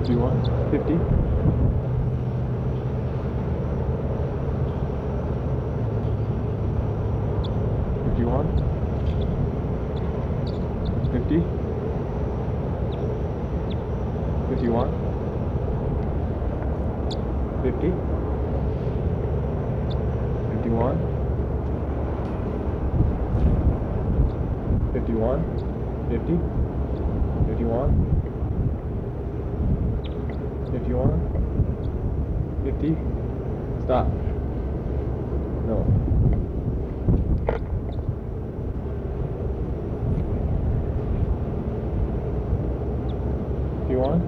51, 50, 51, 50, 51, 50, 51, 51, 50, 51, 51, 50, stop. No. 51,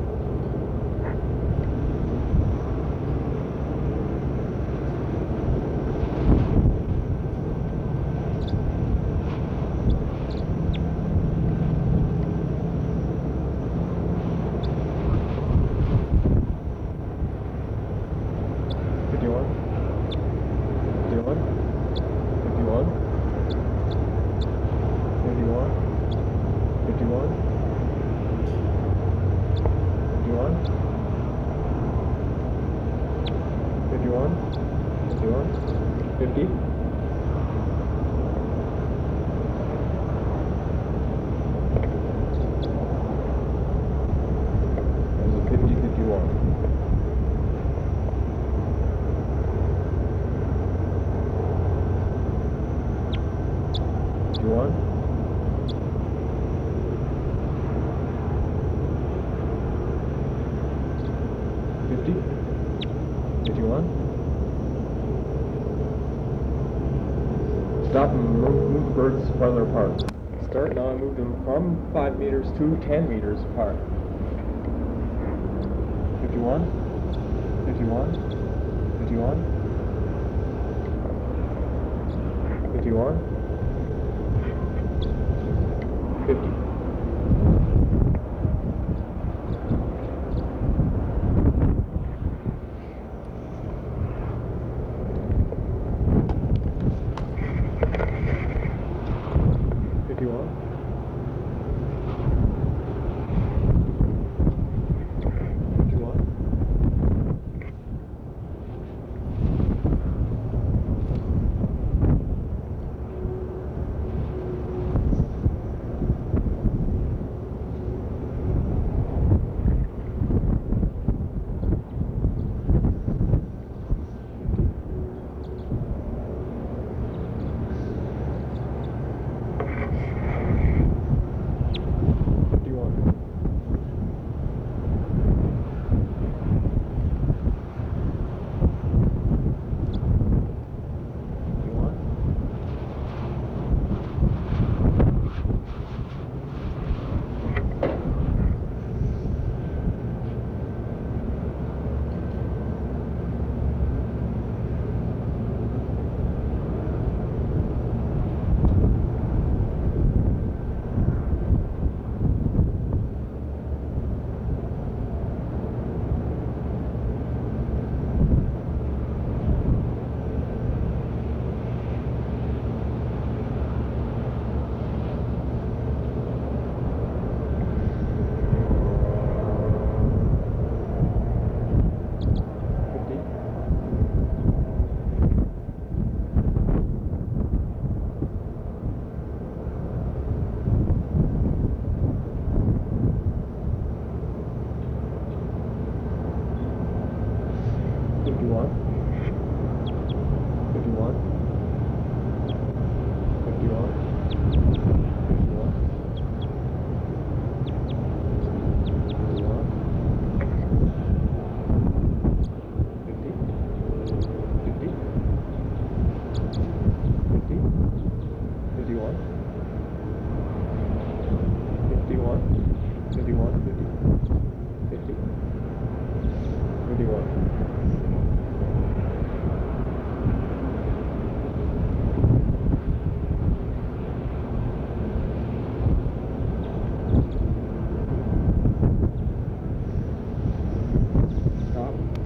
51, 51, 51, 51, 51, 51, 51, 51, 50, 50, 51. 51, 50, 51. Stop and move the birds farther apart. Start now and move them from 5 meters to 10 meters apart. 51, 51, 51, 51, 50. 51.